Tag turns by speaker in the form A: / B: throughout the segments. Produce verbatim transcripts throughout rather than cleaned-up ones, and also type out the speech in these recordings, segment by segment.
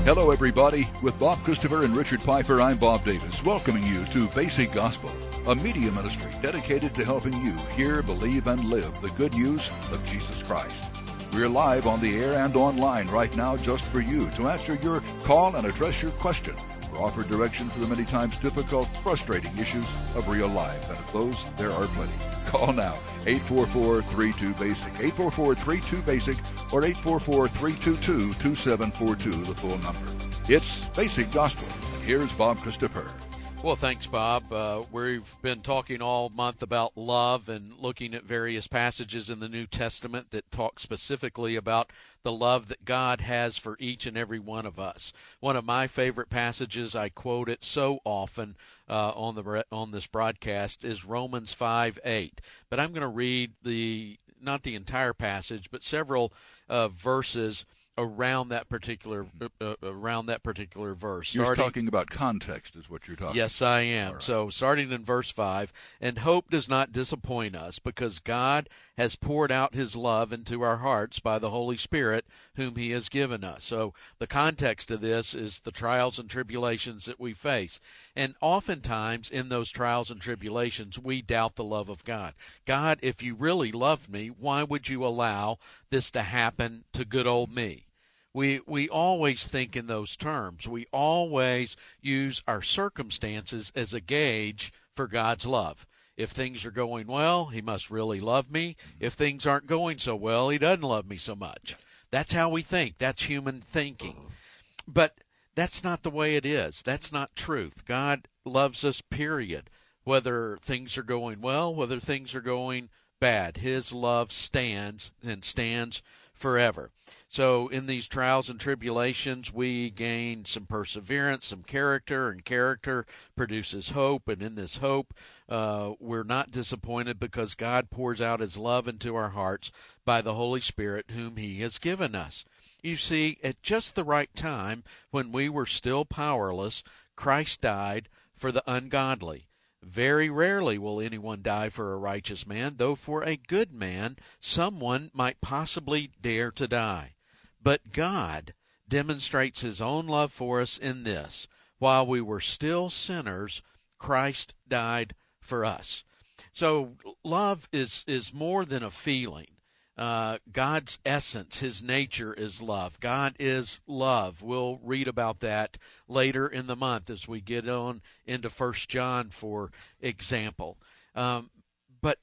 A: Hello, everybody. With Bob Christopher and Richard Piper, I'm Bob Davis, welcoming you to Basic Gospel, a media ministry dedicated to helping you hear, believe, and live the good news of Jesus Christ. We're live on the air and online right now just for you to answer your call and address your question or offer direction for the many times difficult, frustrating issues of real life. And of those, there are plenty. Call now, eight four four, three two, BASIC, eight four four, three two, BASIC, or eight four four, three two two, two seven four two, the full number. It's Basic Gospel. Here's Bob Christopher.
B: Well, thanks, Bob. Uh, we've been talking all month about love and looking at various passages in the New Testament that talk specifically about the love that God has for each and every one of us. One of my favorite passages, I quote it so often uh, on the on this broadcast, is Romans five eight. But I'm going to read the not the entire passage, but several uh, verses around that particular uh, around that particular verse.
A: You're
B: Starting,
A: talking about context is what you're talking
B: Yes,
A: about.
B: I am. Right. So starting in verse five, and hope does not disappoint us, because God has poured out his love into our hearts by the Holy Spirit, whom he has given us. So the context of this is the trials and tribulations that we face. And oftentimes in those trials and tribulations, we doubt the love of God. God, if you really loved me, why would you allow this to happen to good old me? We we always think in those terms. We always use our circumstances as a gauge for God's love. If things are going well, he must really love me. If things aren't going so well, he doesn't love me so much. That's how we think. That's human thinking. But that's not the way it is. That's not truth. God loves us, period. Whether things are going well, whether things are going bad, his love stands and stands forever. So in these trials and tribulations, we gain some perseverance, some character, and character produces hope. And in this hope, uh, we're not disappointed because God pours out his love into our hearts by the Holy Spirit, whom he has given us. You see, at just the right time, when we were still powerless, Christ died for the ungodly. Very rarely will anyone die for a righteous man, though for a good man someone might possibly dare to die. But God demonstrates his own love for us in this: while we were still sinners, Christ died for us. So love is, is more than a feeling. Uh, God's essence, his nature is love. God is love. We'll read about that later in the month as we get on into First John, for example. Um, but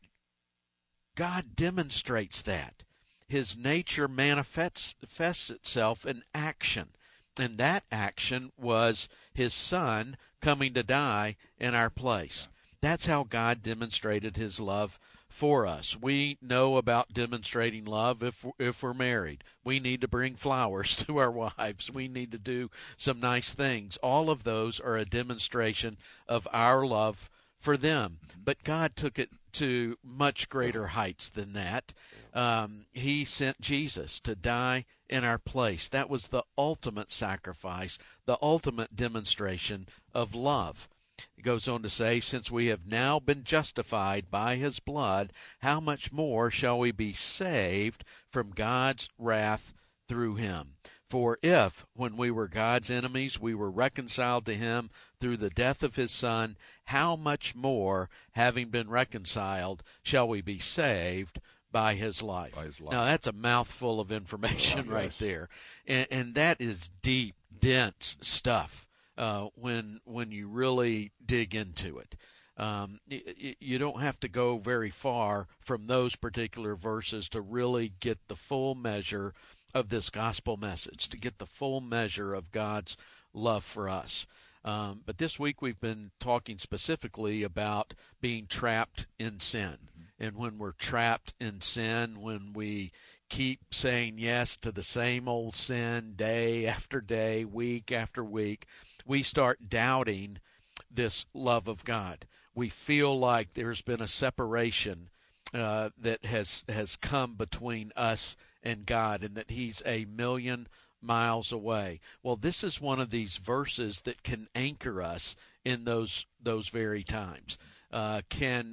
B: God demonstrates that. His nature manifests, manifests itself in action. And that action was his Son coming to die in our place. That's how God demonstrated his love for us. We know about demonstrating love if if we're married. We need to bring flowers to our wives. We need to do some nice things. All of those are a demonstration of our love for them. But God took it to much greater heights than that. Um, he sent Jesus to die in our place. That was the ultimate sacrifice, the ultimate demonstration of love. It goes on to say, since we have now been justified by his blood, how much more shall we be saved from God's wrath through him? For if, when we were God's enemies, we were reconciled to him through the death of his Son, how much more, having been reconciled, shall we be saved by his life? By his life. Now, that's a mouthful of information oh, right yes. there. And, and that is deep, dense stuff. Uh, when when you really dig into it. Um, y- you don't have to go very far from those particular verses to really get the full measure of this gospel message, to get the full measure of God's love for us. Um, but this week we've been talking specifically about being trapped in sin. And when we're trapped in sin, when we keep saying yes to the same old sin day after day, week after week, we start doubting this love of God. We feel like there's been a separation uh, that has has come between us and God, and that he's a million miles away. Well, this is one of these verses that can anchor us in those those very times. Uh, can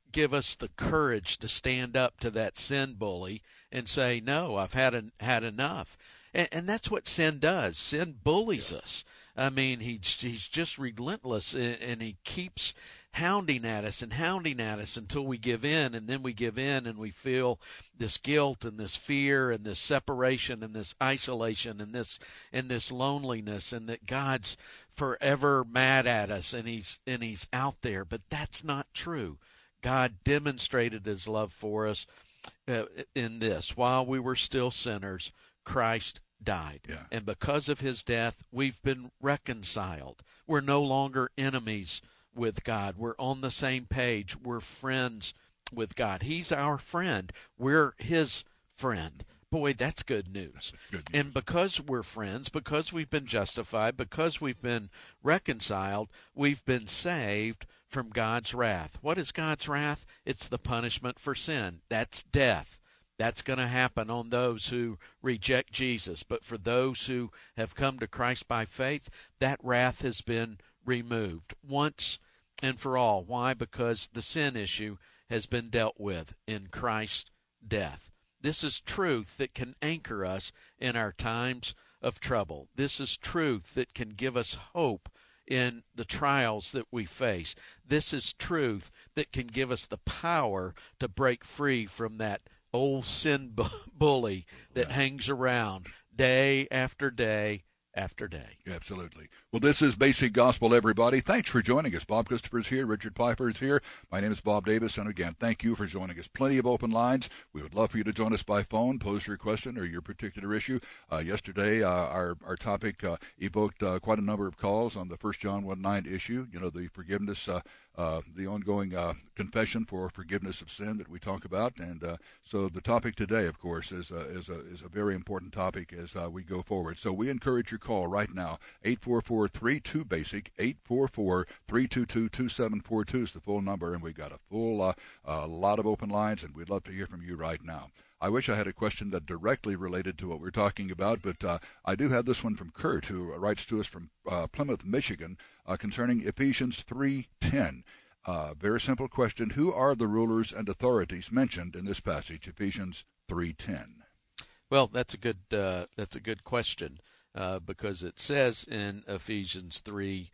B: give us the courage to stand up to that sin bully and say, no, I've had en- had enough. And, and that's what sin does. Sin bullies yes. us. I mean, he, he's just relentless, and, and he keeps hounding at us and hounding at us until we give in, and then we give in and we feel this guilt and this fear and this separation and this isolation and this and this loneliness, and that God's forever mad at us and he's and he's out there. But that's not true. God demonstrated his love for us uh, in this: while we were still sinners, Christ died.
A: Yeah.
B: And because of his death, we've been reconciled. We're no longer enemies with God. We're on the same page. We're friends with God. He's our friend. We're his friend. Boy, that's good news.
A: That's good news.
B: And because we're friends, because we've been justified, because we've been reconciled, we've been saved from God's wrath. What is God's wrath? It's the punishment for sin. That's death. That's going to happen on those who reject Jesus. But for those who have come to Christ by faith, that wrath has been removed once and for all. Why? Because the sin issue has been dealt with in Christ's death. This is truth that can anchor us in our times of trouble. This is truth that can give us hope in the trials that we face. This is truth that can give us the power to break free from that old sin bu- bully that
A: yeah.
B: hangs around day after day after day.
A: Absolutely. Well, this is Basic Gospel, everybody. Thanks for joining us. Bob Christopher's here. Richard Piper is here. My name is Bob Davis. And again, thank you for joining us. Plenty of open lines. We would love for you to join us by phone, pose your question or your particular issue. Uh, yesterday, uh, our, our topic uh, evoked uh, quite a number of calls on the First John one nine issue, you know, the forgiveness, uh, uh, the ongoing uh, confession for forgiveness of sin that we talk about. And uh, so the topic today, of course, is a, is a, is a very important topic as uh, we go forward. So we encourage your call right now. eight four four, three two, BASIC, eight four four, three two two, two seven four two is the full number, and we've got a full uh, uh, lot of open lines, and we'd love to hear from you right now. I wish I had a question that directly related to what we're talking about, but uh, I do have this one from Kurt, who writes to us from uh, Plymouth, Michigan, uh, concerning Ephesians three ten. Uh, very simple question. Who are the rulers and authorities mentioned in this passage, Ephesians three ten?
B: Well, that's a good uh, that's a good question. Uh, because it says in Ephesians three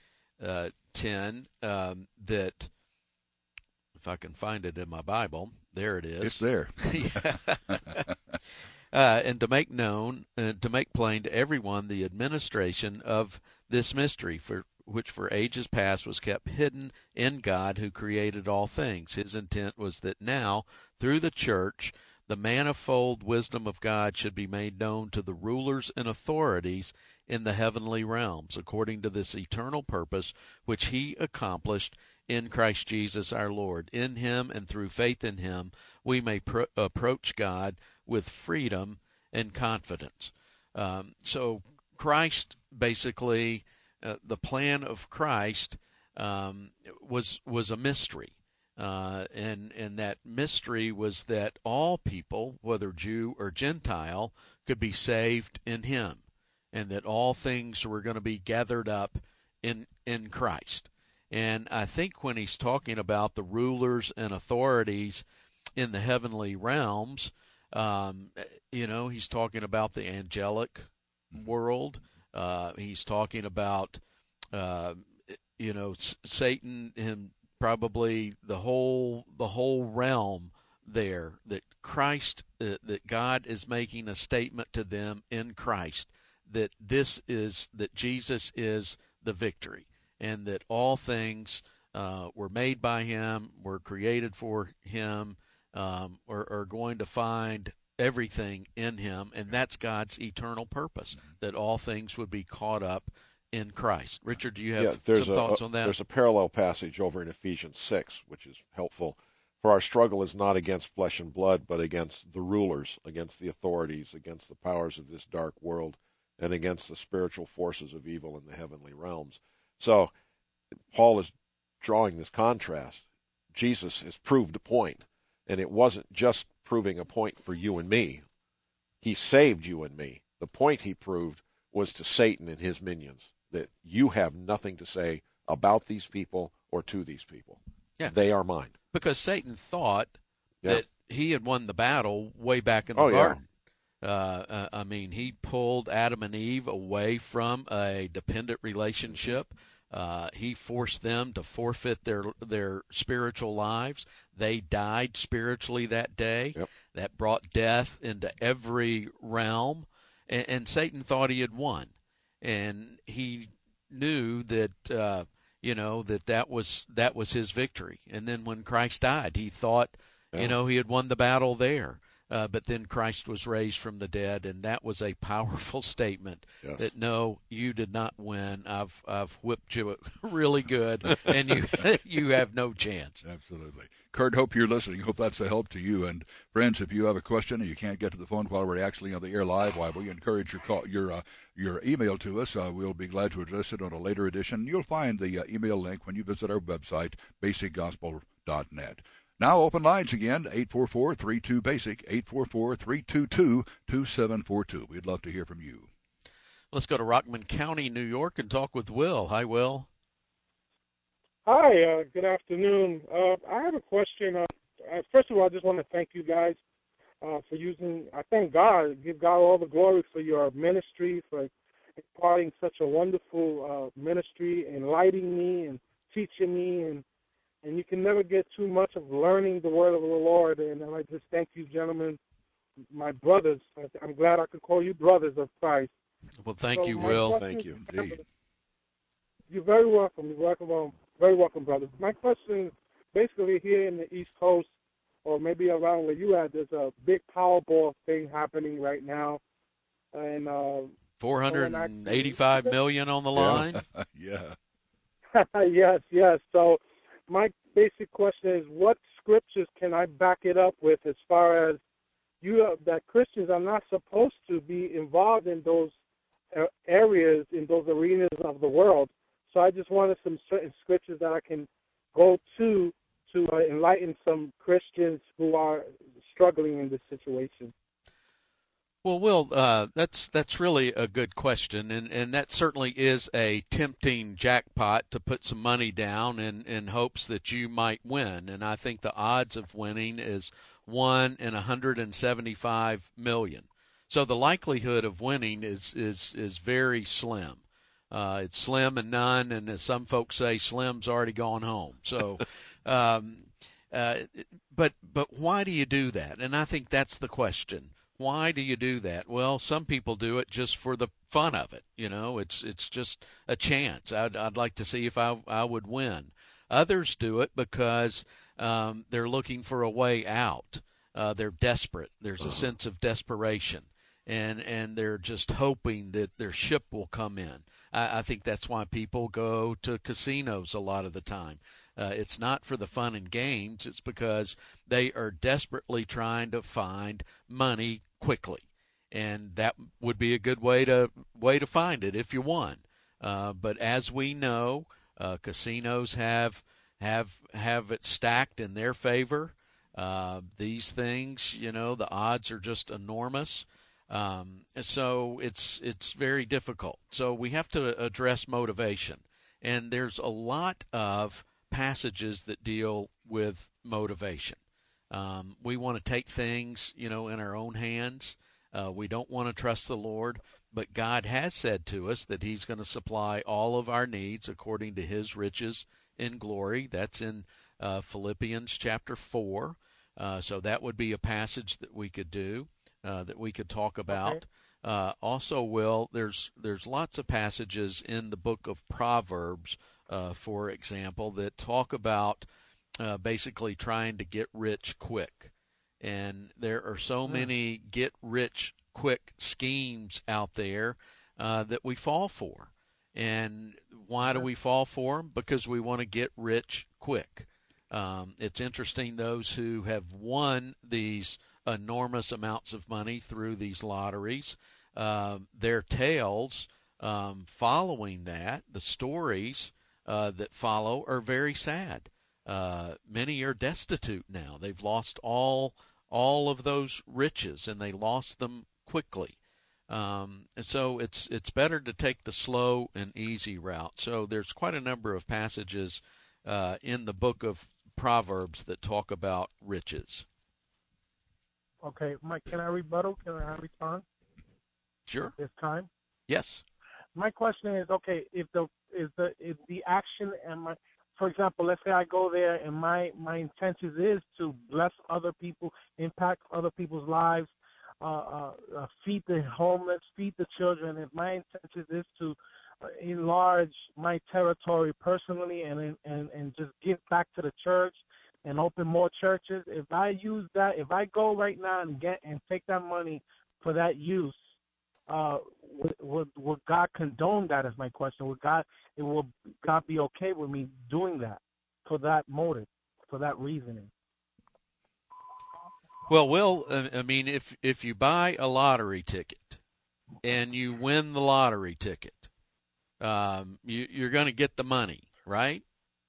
B: ten um, that, if I can find it in my Bible, there it is.
A: It's there.
B: uh, and to make known, uh, to make plain to everyone the administration of this mystery, for which for ages past was kept hidden in God who created all things. His intent was that now, through the church, the manifold wisdom of God should be made known to the rulers and authorities in the heavenly realms, according to this eternal purpose which he accomplished in Christ Jesus our Lord. In him and through faith in him, we may pro- approach God with freedom and confidence. Um, so Christ, basically, uh, the plan of Christ um, was was a mystery. Uh, and and that mystery was that all people, whether Jew or Gentile, could be saved in him, and that all things were going to be gathered up in in Christ. And I think when he's talking about the rulers and authorities in the heavenly realms, um, you know, he's talking about the angelic world. Uh, he's talking about, uh, you know, S- Satan and probably the whole the whole realm there, that Christ, uh, that God is making a statement to them in Christ that this is, that Jesus is the victory, and that all things uh, were made by him, were created for him, um, or are going to find everything in him, and that's God's eternal purpose, that all things would be caught up in Christ. Richard, do you have
C: yeah,
B: some thoughts
C: a,
B: on that?
C: There's a parallel passage over in Ephesians six, which is helpful. For our struggle is not against flesh and blood, but against the rulers, against the authorities, against the powers of this dark world, and against the spiritual forces of evil in the heavenly realms. So Paul is drawing this contrast. Jesus has proved a point, and it wasn't just proving a point for you and me. He saved you and me. The point he proved was to Satan and his minions, that you have nothing to say about these people or to these people.
B: Yeah.
C: They are mine.
B: Because Satan thought
C: Yeah.
B: that he had won the battle way back in the
C: Oh, yeah.
B: garden. Uh, uh, I mean, he pulled Adam and Eve away from a dependent relationship. Uh, he forced them to forfeit their their spiritual lives. They died spiritually that day.
C: Yep.
B: That brought death into every realm. And, and Satan thought he had won. And he knew that, uh, you know, that that was, that was his victory. And then when Christ died, he thought,
C: Yeah.
B: you know, he had won the battle there. Uh, but then Christ was raised from the dead, and that was a powerful statement.
C: Yes.
B: That no, you did not win. I've I've whipped you really good, and you you have no chance.
A: Absolutely. Kurt, hope you're listening. Hope that's a help to you. And friends, if you have a question and you can't get to the phone while we're actually on the air live, why we encourage your call, your uh, your email to us. Uh, we'll be glad to address it on a later edition. You'll find the uh, email link when you visit our website, basic gospel dot net. Now open lines again, eight four four, three two, BASIC, eight four four, three two two, two seven four two. We'd love to hear from you.
B: Let's go to Rockland County, New York, and talk with Will. Hi, Will.
D: Hi, uh, good afternoon. Uh, I have a question. Uh, uh, first of all, I just want to thank you guys uh, for using, I thank God, give God all the glory for your ministry, for imparting such a wonderful uh, ministry, enlightening me and teaching me, and And you can never get too much of learning the word of the Lord. And I just thank you, gentlemen, my brothers. I'm glad I could call you brothers of Christ.
B: Well, thank
D: so
B: you, Will.
C: Thank you.
A: Indeed.
D: You're very welcome. You're welcome. Um, very welcome, brothers. My question is basically here in the East Coast, or maybe around where you at, there's a big Powerball thing happening right now. And uh,
B: four hundred eighty-five million dollars on the line.
A: Yeah.
D: yes, yes. So my basic question is, what scriptures can I back it up with as far as you uh, that Christians are not supposed to be involved in those uh, areas, in those arenas of the world? So I just wanted some certain scriptures that I can go to to uh, enlighten some Christians who are struggling in this situation.
B: Well, Will, uh, that's that's really a good question, and, and that certainly is a tempting jackpot to put some money down in, in hopes that you might win. And I think the odds of winning is one in one hundred seventy-five million. So the likelihood of winning is is, is very slim. Uh, it's slim and none, and as some folks say, slim's already gone home. So, um, uh, but but why do you do that? And I think that's the question. Why do you do that? Well, some people do it just for the fun of it. You know, it's it's just a chance. I'd I'd like to see if I I would win. Others do it because um, they're looking for a way out. Uh, they're desperate. There's a sense of desperation, and and they're just hoping that their ship will come in. I, I think that's why people go to casinos a lot of the time. Uh, it's not for the fun and games. It's because they are desperately trying to find money quickly, and that would be a good way to way to find it if you won. Uh, but as we know, uh, casinos have have have it stacked in their favor. Uh, these things, you know, the odds are just enormous. Um, so it's it's very difficult. So we have to address motivation, and there's a lot of passages that deal with motivation. Um, we want to take things, you know, in our own hands. Uh, we don't want to trust the Lord, but God has said to us that He's going to supply all of our needs according to His riches in glory. That's in uh, Philippians chapter four. Uh, so that would be a passage that we could do, uh, that we could talk about. Okay. Uh, also, Will, there's there's lots of passages in the book of Proverbs, uh, for example, that talk about uh, basically trying to get rich quick. And there are so mm. many get-rich-quick schemes out there uh, that we fall for. And why do we fall for them? Because we want to get rich quick. Um, it's interesting, those who have won these enormous amounts of money through these lotteries, uh, their tales um, following that, the stories uh, that follow, are very sad. Uh, many are destitute now. They've lost all all of those riches, and they lost them quickly. Um, and so it's it's better to take the slow and easy route. So there's quite a number of passages uh, in the book of proverbs that talk about riches.
D: Okay, Mike, can I rebuttal? Can I respond
B: Sure.
D: at this time?
B: Yes.
D: My question is, okay, if the is the if the action and my, for example, let's say I go there and my my intention is to bless other people, impact other people's lives, uh, uh, uh, feed the homeless, feed the children. If my intention is to uh, enlarge my territory personally and and and just give back to the church and open more churches, if I use that, if I go right now and get and take that money for that use, uh, would, would would God condone that? Is my question. Would God it will God be okay with me doing that for that motive, for that reasoning?
B: Well, Will, uh, I mean, if if you buy a lottery ticket and you win the lottery ticket, um, you, you're going to get the money, right?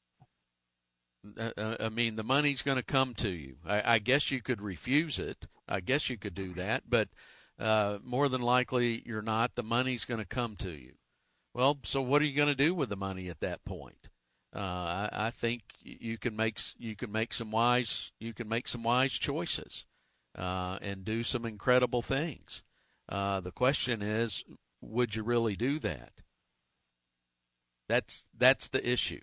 B: Uh, I mean, the money's going to come to you. I, I guess you could refuse it. I guess you could do that, but uh, more than likely you're not. The money's going to come to you. Well, so what are you going to do with the money at that point? Uh, I, I think you can make you can make some wise you can make some wise choices uh, and do some incredible things. Uh, the question is, would you really do that? That's that's the issue.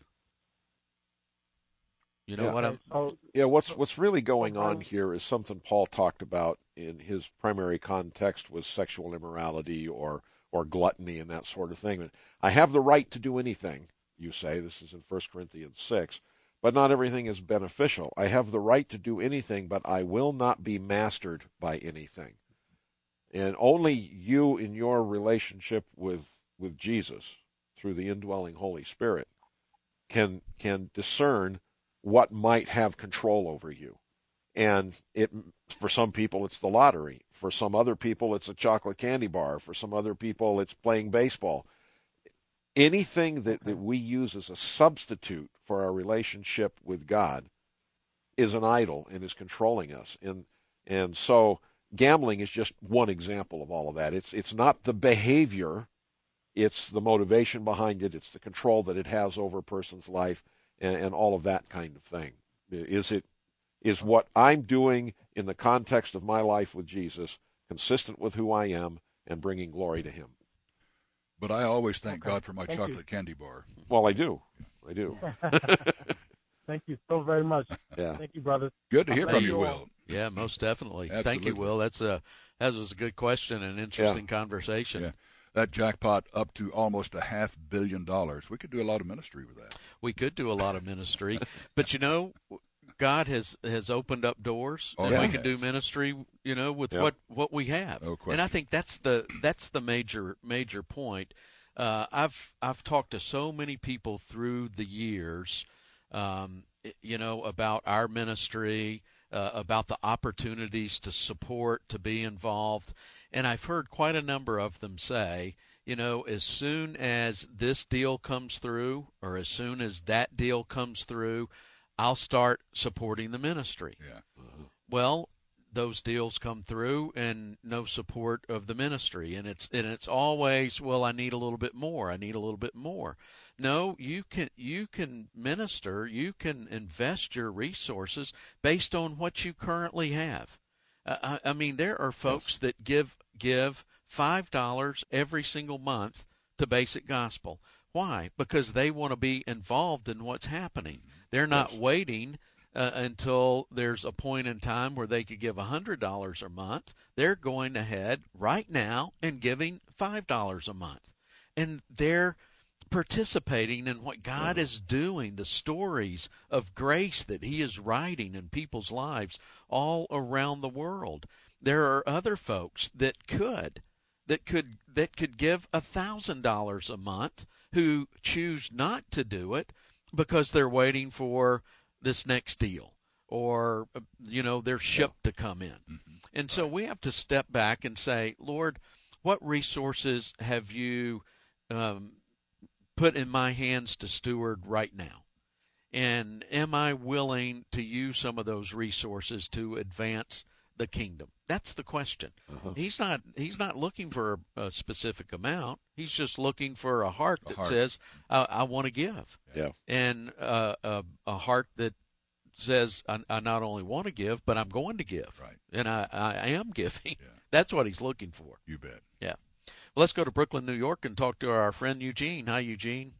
B: You know
C: Yeah.
B: what I'm?
D: So,
C: Yeah, what's what's really going
D: Okay.
C: on here is something Paul talked about in his primary context was sexual immorality or or gluttony and that sort of thing. I have the right to do anything, you say. This is in First Corinthians six, but not everything is beneficial. I have the right to do anything, but I will not be mastered by anything. And only you in your relationship with with Jesus through the indwelling Holy Spirit can can discern what might have control over you. And it, for some people, it's the lottery. For some other people, it's a chocolate candy bar. For some other people, it's playing baseball. Anything that, that we use as a substitute for our relationship with God is an idol and is controlling us. And and so gambling is just one example of all of that. It's it's not the behavior, it's the motivation behind it, it's the control that it has over a person's life, and, and all of that kind of thing. Is it is what I'm doing in the context of my life with Jesus consistent with who I am and bringing glory to him?
A: But I always thank
D: Okay.
A: God for my
D: Thank
A: chocolate
D: you.
A: candy bar.
C: Well, I do. I do.
D: Thank you so very much.
C: Yeah.
D: Thank you, brother.
A: Good to hear
D: Thank
A: from
D: you
A: you,
D: all.
A: Will.
B: Yeah, most definitely. Thank you,
A: Absolutely.
B: Will. That's a that was a good question and interesting conversation.
A: Yeah. That jackpot up to almost a half billion dollars. We could do a lot of ministry with that.
B: We could do a lot of ministry, but you know, God has has opened up doors,
A: Oh,
B: and
A: yeah,
B: we
A: he
B: can do
A: has.
B: ministry, you know, with
C: Yeah.
B: what what we have.
A: No question.
B: And I think that's the that's the major major point. Uh, I've I've talked to so many people through the years, um, you know, about our ministry, uh, about the opportunities to support, to be involved, and I've heard quite a number of them say, you know, as soon as this deal comes through, or as soon as that deal comes through, I'll start supporting the ministry.
A: Yeah.
B: Well, those deals come through and no support of the ministry, and it's and it's always, well, I need a little bit more. I need a little bit more. No, you can you can minister, you can invest your resources based on what you currently have. Uh, I, I mean, there are folks that give give five dollars every single month to Basic Gospel. Why? Because they want to be involved in what's happening. They're not
C: Yes.
B: waiting uh, until there's a point in time where they could give one hundred dollars a month. They're going ahead right now and giving five dollars a month. And they're participating in what God is doing, the stories of grace that he is writing in people's lives all around the world. There are other folks that could that could that could give a thousand dollars a month who choose not to do it because they're waiting for this next deal, or you know, their ship to come in.
A: Mm-hmm.
B: And so we have to step back and say, Lord, what resources have you um, put in my hands to steward right now? And am I willing to use some of those resources to advance the kingdom? That's the question.
C: Uh-huh.
B: He's not he's not looking for a, a specific amount. He's just looking for a heart
A: A
B: that
A: heart.
B: says, I, I want to give.
C: Yeah.
B: And uh, a, a heart that says, I, I not only want to give, but I'm going to give.
A: Right.
B: And I, I am giving.
A: Yeah.
B: That's what he's looking for.
A: You bet.
B: Yeah. Well, let's go to Brooklyn, New York, and talk to our friend Eugene. Hi, Eugene.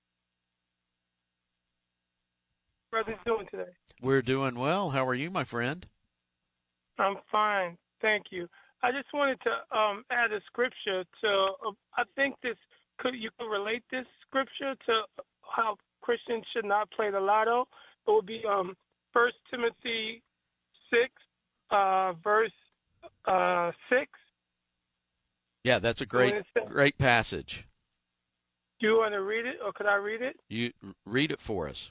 E: Brother's doing today?
B: We're doing well. How are you, my friend?
E: I'm fine, thank you. I just wanted to um, add a scripture to. Uh, I think this could you could relate this scripture to how Christians should not play the lotto. It would be um, First Timothy six, uh, verse uh, six.
B: Yeah, that's a great, great passage.
E: Do you want to read it, or could I read it?
B: You read it for us.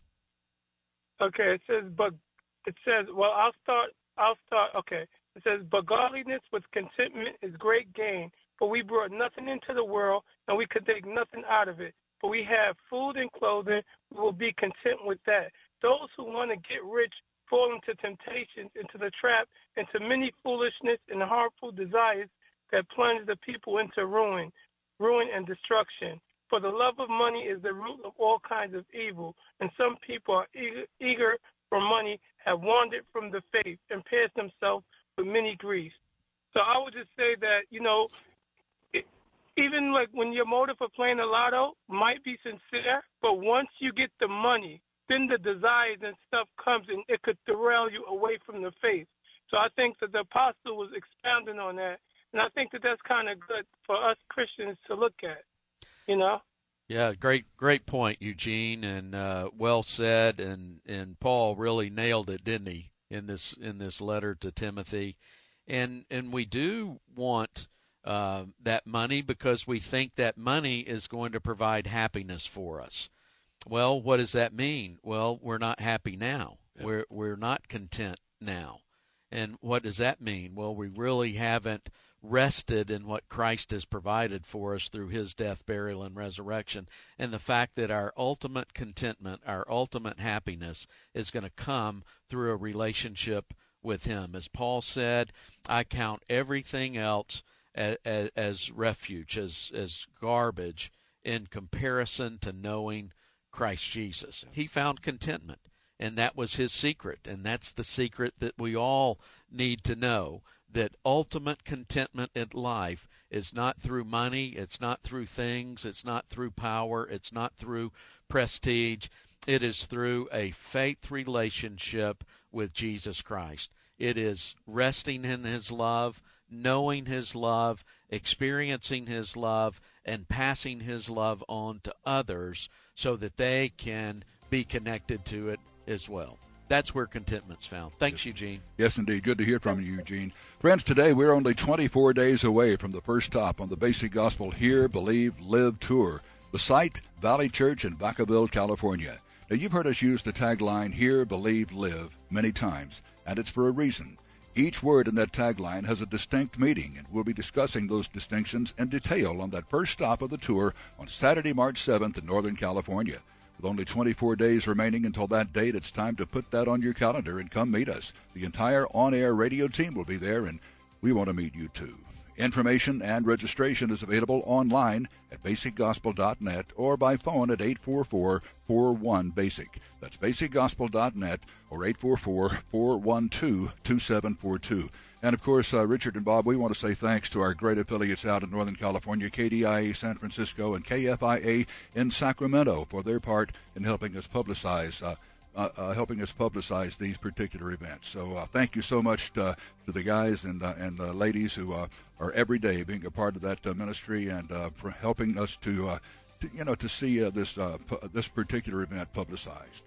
E: Okay, it says, but it says, well, I'll start. I'll start. Okay, it says, but godliness with contentment is great gain. For we brought nothing into the world, and we could take nothing out of it. For we have food and clothing, we will be content with that. Those who want to get rich fall into temptations, into the trap, into many foolishness and harmful desires that plunge the people into ruin, ruin and destruction. For the love of money is the root of all kinds of evil, and some people are eager, eager for money, have wandered from the faith, and pierced themselves with many griefs. So I would just say that, you know, it, even like when your motive for playing the lotto might be sincere, but once you get the money, then the desires and stuff comes, and it could derail you away from the faith. So I think that the apostle was expounding on that, and I think that that's kind of good for us Christians to look at. You know?
B: Yeah, great, great point, Eugene, and uh, well said. And, and Paul really nailed it, didn't he, in this in this letter to Timothy? And and we do want uh, that money because we think that money is going to provide happiness for us. Well, what does that mean? Well, we're not happy now. Yeah. We're we're not content now. And what does that mean? Well, we really haven't rested in what Christ has provided for us through his death, burial, and resurrection, and the fact that our ultimate contentment, our ultimate happiness is going to come through a relationship with him. As Paul said, I count everything else as, as, as refuge, as, as garbage in comparison to knowing Christ Jesus. He found contentment, and that was his secret, and that's the secret that we all need to know, that ultimate contentment in life is not through money, it's not through things, it's not through power, it's not through prestige. It is through a faith relationship with Jesus Christ. It is resting in his love, knowing his love, experiencing his love, and passing his love on to others so that they can be connected to it as well. That's where contentment's found. Thanks,
A: yes.
B: Eugene.
A: Yes, indeed. Good to hear from you, Eugene. Friends, today we're only twenty-four days away from the first stop on the Basic Gospel Hear, Believe, Live tour. The site, Valley Church in Vacaville, California. Now, you've heard us use the tagline, Hear, Believe, Live, many times, and it's for a reason. Each word in that tagline has a distinct meaning, and we'll be discussing those distinctions in detail on that first stop of the tour on Saturday, March seventh in Northern California. With only twenty-four days remaining until that date, it's time to put that on your calendar and come meet us. The entire on-air radio team will be there, and we want to meet you too. Information and registration is available online at basic gospel dot net or by phone at eight four four, four one, BASIC. That's basic gospel dot net or eight four four, four one two, two seven four two. And, of course, uh, Richard and Bob, we want to say thanks to our great affiliates out in Northern California, K D I A San Francisco and K F I A in Sacramento, for their part in helping us publicize uh, uh, uh, helping us publicize these particular events. So uh, thank you so much to, to the guys and uh, and uh, ladies who uh, are every day being a part of that uh, ministry and uh, for helping us to, uh, to you know to see uh, this uh, pu- this particular event publicized.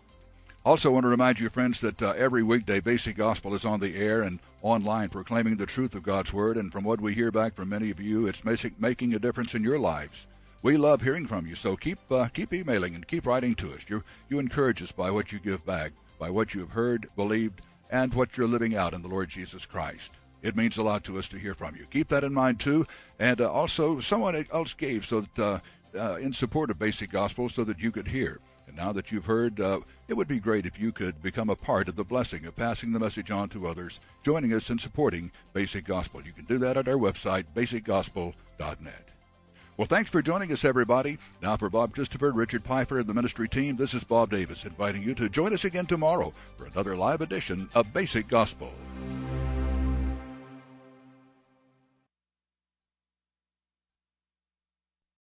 A: Also want to remind you, friends, that uh, every weekday Basic Gospel is on the air and online proclaiming the truth of God's Word, and from what we hear back from many of you, it's making a difference in your lives. We love hearing from you, so keep uh, keep emailing and keep writing to us. You you encourage us by what you give back, by what you have heard, believed, and what you're living out in the Lord Jesus Christ. It means a lot to us to hear from you. Keep that in mind, too. And uh, also, someone else gave so that uh, uh, in support of Basic Gospel so that you could hear. And now that you've heard, uh, it would be great if you could become a part of the blessing of passing the message on to others, joining us in supporting Basic Gospel. You can do that at our website, basic gospel dot net. Well, thanks for joining us, everybody. Now for Bob Christopher, Richard Piper, and the ministry team, this is Bob Davis inviting you to join us again tomorrow for another live edition of Basic Gospel.